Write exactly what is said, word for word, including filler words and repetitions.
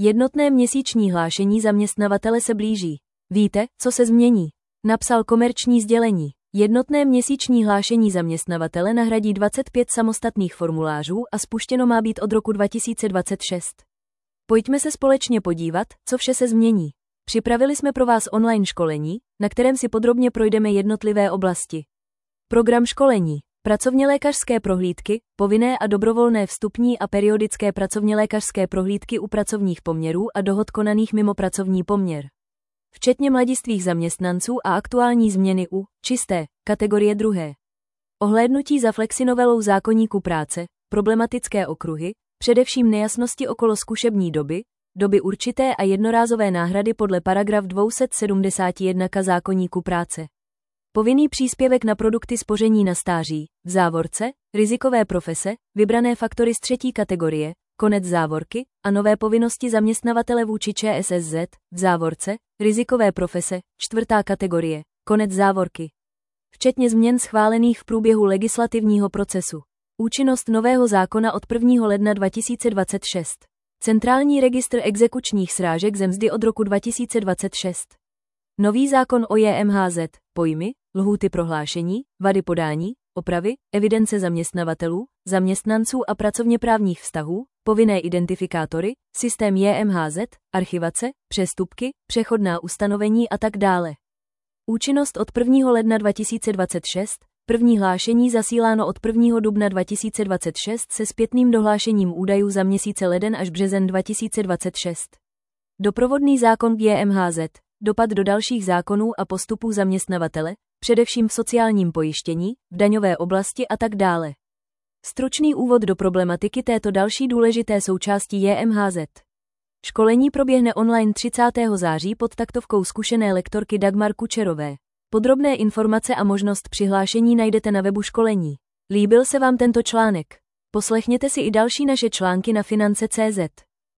Jednotné měsíční hlášení zaměstnavatele se blíží. Víte, co se změní? Napsal Komerční sdělení. Jednotné měsíční hlášení zaměstnavatele nahradí dvacet pět samostatných formulářů a spuštěno má být od roku dva tisíce dvacet šest. Pojďme se společně podívat, co vše se změní. Připravili jsme pro vás online školení, na kterém si podrobně projdeme jednotlivé oblasti. Program školení. Pracovnělékařské prohlídky, povinné a dobrovolné vstupní a periodické pracovnělékařské prohlídky u pracovních poměrů a dohod konaných mimo pracovní poměr. Včetně mladistvých zaměstnanců a aktuální změny u čisté kategorie druhé. Ohlédnutí za flexinovelou zákoníku práce, problematické okruhy, především nejasnosti okolo zkušební doby, doby určité a jednorázové náhrady podle paragraf dvě stě sedmdesát jedna K zákoníku práce. Povinný příspěvek na produkty spoření na stáří, v závorce, rizikové profese, vybrané faktory z třetí kategorie, konec závorky, a nové povinnosti zaměstnavatele vůči ČSSZ, v závorce, rizikové profese, čtvrtá kategorie, konec závorky. Včetně změn schválených v průběhu legislativního procesu. Účinnost nového zákona od prvního ledna dva tisíce dvacet šest. Centrální registr exekučních srážek ze mzdy od roku dva tisíce dvacet šest. Nový zákon o J M H Z, pojmy, lhůty prohlášení, vady podání, opravy, evidence zaměstnavatelů, zaměstnanců a pracovněprávních vztahů, povinné identifikátory, systém J M H Z, archivace, přestupky, přechodná ustanovení a tak dále. Účinnost od prvního ledna dva tisíce dvacet šest, první hlášení zasíláno od prvního dubna dva tisíce dvacet šest se zpětným dohlášením údajů za měsíce leden až březen dva tisíce dvacet šest. Doprovodný zákon k J M H Z, dopad do dalších zákonů a postupů zaměstnavatele, především v sociálním pojištění, v daňové oblasti a tak dále. Stručný úvod do problematiky této další důležité součásti J M H Z. Školení proběhne online třicátého září pod taktovkou zkušené lektorky Dagmar Kučerové. Podrobné informace a možnost přihlášení najdete na webu školení. Líbil se vám tento článek? Poslechněte si i další naše články na finance tečka cé zet.